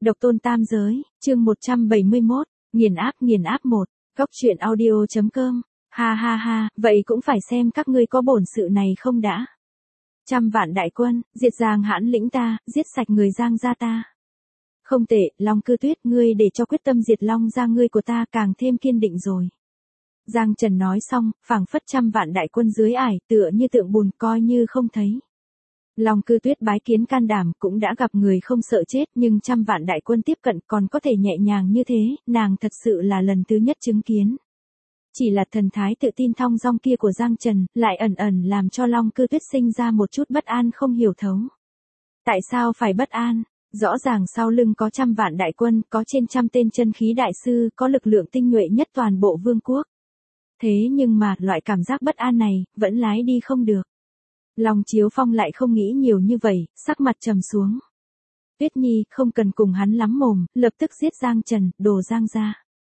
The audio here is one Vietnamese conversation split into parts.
Độc tôn tam giới, chương 171, nghiền áp 1, góc truyện audio.com, ha ha ha, vậy cũng phải xem các ngươi có bổn sự này không đã. Trăm vạn đại quân, diệt Giang hãn lĩnh ta, giết sạch người Giang gia ta. Không tệ, Long Cư Tuyết, ngươi để cho quyết tâm diệt Long gia ngươi của ta càng thêm kiên định rồi. Giang Trần nói xong, phảng phất trăm vạn đại quân dưới ải, tựa như tượng bùn coi như không thấy. Long Cư Tuyết bái kiến can đảm, cũng đã gặp người không sợ chết, nhưng trăm vạn đại quân tiếp cận còn có thể nhẹ nhàng như thế, nàng thật sự là lần thứ nhất chứng kiến. Chỉ là thần thái tự tin thong dong kia của Giang Trần, lại ẩn ẩn làm cho Long Cư Tuyết sinh ra một chút bất an không hiểu thấu. Tại sao phải bất an? Rõ ràng sau lưng có trăm vạn đại quân, có trên trăm tên chân khí đại sư, có lực lượng tinh nhuệ nhất toàn bộ vương quốc. Thế nhưng mà, loại cảm giác bất an này, vẫn lái đi không được. Long Chiếu Phong lại không nghĩ nhiều như vậy, sắc mặt trầm xuống. Tuyết Nhi, không cần cùng hắn lắm mồm, lập tức giết Giang Trần, đồ Giang ra.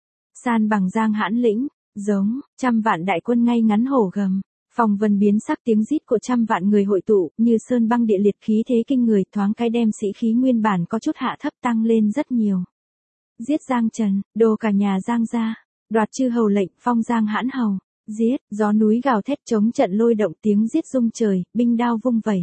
San bằng Giang hãn lĩnh, giống, trăm vạn đại quân ngay ngắn hổ gầm. Phong vân biến sắc, tiếng rít của trăm vạn người hội tụ, như sơn băng địa liệt, khí thế kinh người, thoáng cái đem sĩ khí nguyên bản có chút hạ thấp tăng lên rất nhiều. Giết Giang Trần, đồ cả nhà Giang ra, đoạt chư hầu lệnh, phong Giang hãn hầu. Giết, gió núi gào thét chống trận lôi động, tiếng giết rung trời, binh đao vung vẩy.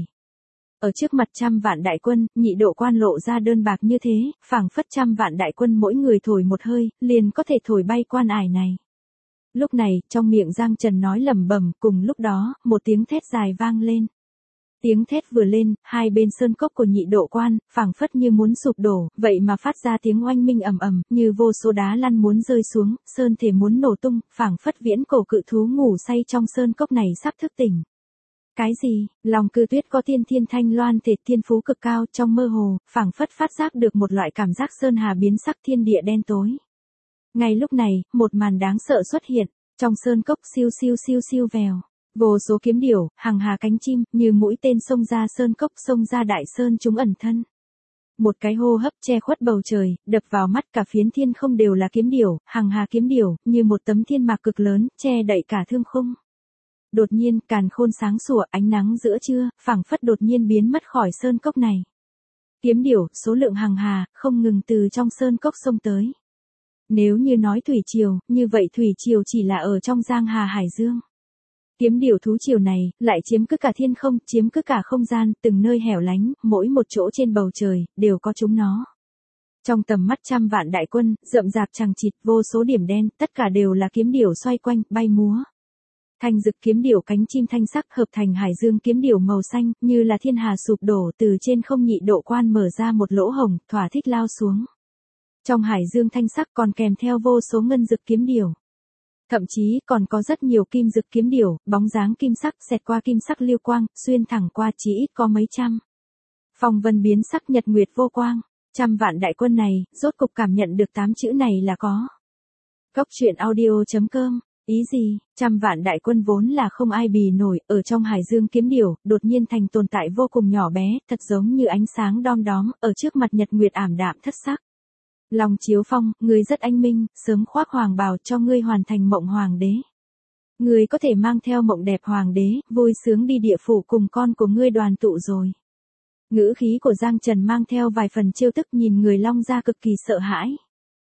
Ở trước mặt trăm vạn đại quân, Nhị Độ Quan lộ ra đơn bạc như thế, phảng phất trăm vạn đại quân mỗi người thổi một hơi, liền có thể thổi bay quan ải này. Lúc này, trong miệng Giang Trần nói lẩm bẩm, cùng lúc đó, một tiếng thét dài vang lên. Tiếng thét vừa lên, hai bên sơn cốc của Nhị Độ Quan, phảng phất như muốn sụp đổ, vậy mà phát ra tiếng oanh minh ầm ầm, như vô số đá lăn muốn rơi xuống, sơn thể muốn nổ tung, phảng phất viễn cổ cự thú ngủ say trong sơn cốc này sắp thức tỉnh. Cái gì? Long Cư Tuyết có tiên thiên thanh loan thể, thiên phú cực cao, trong mơ hồ, phảng phất phát giác được một loại cảm giác sơn hà biến sắc, thiên địa đen tối. Ngay lúc này, một màn đáng sợ xuất hiện, trong sơn cốc siêu siêu siêu siêu vèo. Vô số kiếm điểu, hằng hà cánh chim, như mũi tên xông ra sơn cốc, xông ra đại sơn chúng ẩn thân. Một cái hô hấp che khuất bầu trời, đập vào mắt cả phiến thiên không đều là kiếm điểu, hằng hà kiếm điểu, như một tấm thiên mạc cực lớn, che đậy cả thương khung. Đột nhiên, càn khôn sáng sủa, ánh nắng giữa trưa, phảng phất đột nhiên biến mất khỏi sơn cốc này. Kiếm điểu, số lượng hằng hà, không ngừng từ trong sơn cốc xông tới. Nếu như nói thủy triều, như vậy thủy triều chỉ là ở trong Giang Hà Hải Dương. Kiếm điểu thú triều này, lại chiếm cứ cả thiên không, chiếm cứ cả không gian, từng nơi hẻo lánh, mỗi một chỗ trên bầu trời, đều có chúng nó. Trong tầm mắt trăm vạn đại quân, rậm rạp chằng chịt, vô số điểm đen, tất cả đều là kiếm điểu xoay quanh, bay múa. Thanh dực kiếm điểu cánh chim thanh sắc hợp thành hải dương kiếm điểu màu xanh, như là thiên hà sụp đổ, từ trên không Nhị Độ Quan mở ra một lỗ hổng, thỏa thích lao xuống. Trong hải dương thanh sắc còn kèm theo vô số ngân dực kiếm điểu. Thậm chí còn có rất nhiều kim dực kiếm điểu, bóng dáng kim sắc xẹt qua kim sắc lưu quang, xuyên thẳng qua chỉ ít có mấy trăm. Phong vân biến sắc, nhật nguyệt vô quang, trăm vạn đại quân này, rốt cục cảm nhận được 8 chữ này là có. Góc truyện audio.com, ý gì? Trăm vạn đại quân vốn là không ai bì nổi, ở trong hải dương kiếm điểu, đột nhiên thành tồn tại vô cùng nhỏ bé, thật giống như ánh sáng đom đóm, ở trước mặt nhật nguyệt ảm đạm thất sắc. Long Chiếu Phong, ngươi rất anh minh, sớm khoác hoàng bào cho ngươi hoàn thành mộng hoàng đế. Ngươi có thể mang theo mộng đẹp hoàng đế, vui sướng đi địa phủ cùng con của ngươi đoàn tụ rồi. Ngữ khí của Giang Trần mang theo vài phần trêu tức, nhìn người Long gia cực kỳ sợ hãi.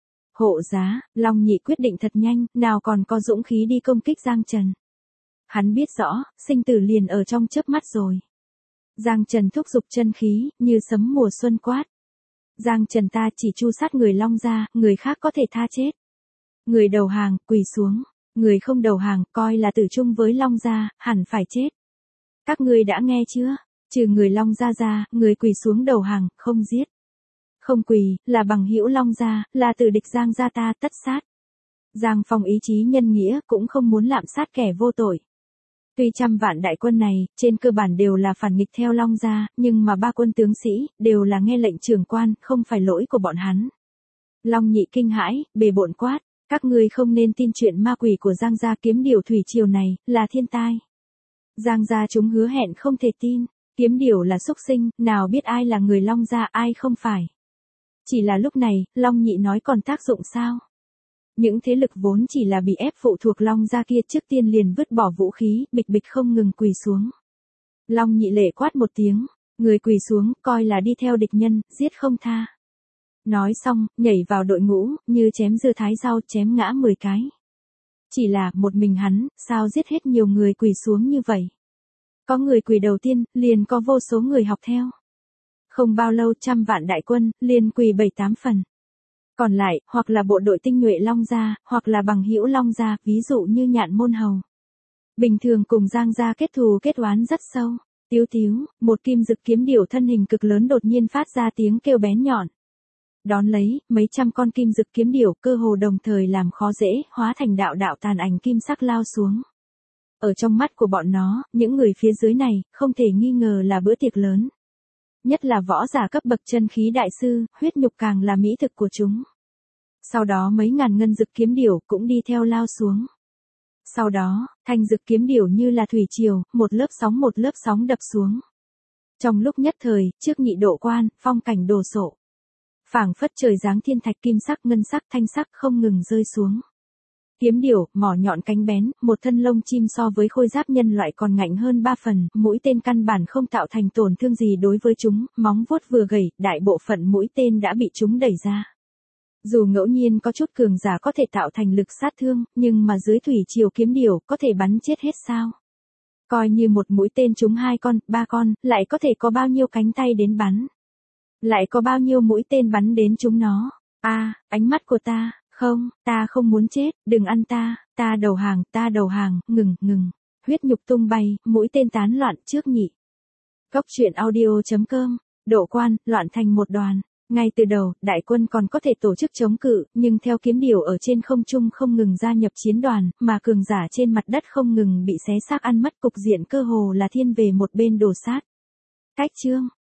Hộ giá, Long Nhị quyết định thật nhanh, nào còn có dũng khí đi công kích Giang Trần. Hắn biết rõ, sinh tử liền ở trong chớp mắt rồi. Giang Trần thúc giục chân khí, như sấm mùa xuân quát. Giang Trần, ta chỉ tru sát người Long gia, người khác có thể tha chết. Người đầu hàng, quỳ xuống. Người không đầu hàng, coi là tử chung với Long gia, hẳn phải chết. Các ngươi đã nghe chưa? Trừ người Long gia ra, người quỳ xuống đầu hàng, không giết. Không quỳ, là bằng hữu Long gia, là tử địch Giang gia ta, tất sát. Giang Phong ý chí nhân nghĩa, cũng không muốn lạm sát kẻ vô tội. Tuy trăm vạn đại quân này, trên cơ bản đều là phản nghịch theo Long gia, nhưng mà ba quân tướng sĩ, đều là nghe lệnh trưởng quan, không phải lỗi của bọn hắn. Long Nhị kinh hãi, bề bộn quát, các ngươi không nên tin chuyện ma quỷ của Giang gia, kiếm điểu thủy triều này, là thiên tai. Giang gia chúng hứa hẹn không thể tin, kiếm điểu là súc sinh, nào biết ai là người Long gia, ai không phải. Chỉ là lúc này, Long Nhị nói còn tác dụng sao? Những thế lực vốn chỉ là bị ép phụ thuộc Long gia kia trước tiên liền vứt bỏ vũ khí, bịch bịch không ngừng quỳ xuống. Long Nhị lệ quát một tiếng, người quỳ xuống, coi là đi theo địch nhân, giết không tha. Nói xong, nhảy vào đội ngũ, như chém dưa thái rau chém ngã 10 cái. Chỉ là một mình hắn, sao giết hết nhiều người quỳ xuống như vậy? Có người quỳ đầu tiên, liền có vô số người học theo. Không bao lâu 100 vạn đại quân, liền quỳ 7-8 phần. Còn lại, hoặc là bộ đội tinh nhuệ Long Gia, hoặc là bằng hữu Long Gia, ví dụ như Nhạn Môn Hầu. Bình thường cùng Giang Gia kết thù kết oán rất sâu. Tíu tíu, một kim dực kiếm điểu thân hình cực lớn đột nhiên phát ra tiếng kêu bén nhọn. Đón lấy, mấy trăm con kim dực kiếm điểu cơ hồ đồng thời làm khó dễ, hóa thành đạo đạo tàn ảnh kim sắc lao xuống. Ở trong mắt của bọn nó, những người phía dưới này, không thể nghi ngờ là bữa tiệc lớn. Nhất là võ giả cấp bậc chân khí đại sư, huyết nhục càng là mỹ thực của chúng. Sau đó mấy ngàn ngân dực kiếm điểu cũng đi theo lao xuống. Sau đó, thanh dực kiếm điểu như là thủy triều, một lớp sóng đập xuống. Trong lúc nhất thời, trước nhị độ quan, phong cảnh đồ sộ. Phảng phất trời giáng thiên thạch kim sắc ngân sắc thanh sắc không ngừng rơi xuống. Kiếm điểu, mỏ nhọn cánh bén, một thân lông chim so với khôi giáp nhân loại còn ngạnh hơn 3 phần, mũi tên căn bản không tạo thành tổn thương gì đối với chúng, móng vuốt vừa gầy, đại bộ phận mũi tên đã bị chúng đẩy ra. Dù ngẫu nhiên có chút cường giả có thể tạo thành lực sát thương, nhưng mà dưới thủy triều kiếm điểu có thể bắn chết hết sao? Coi như một mũi tên trúng 2 con, 3 con, lại có thể có bao nhiêu cánh tay đến bắn? Lại có bao nhiêu mũi tên bắn đến chúng nó? Ánh mắt của ta, không, ta không muốn chết, đừng ăn ta đầu hàng, ngừng. Huyết nhục tung bay, mũi tên tán loạn trước nhị. Cốc truyện audio.com, độ quan, loạn thành một đoàn. Ngay từ đầu, đại quân còn có thể tổ chức chống cự, nhưng theo kiếm điểu ở trên không trung không ngừng gia nhập chiến đoàn, mà cường giả trên mặt đất không ngừng bị xé xác ăn mất, cục diện cơ hồ là thiên về một bên đổ sát. Cách chương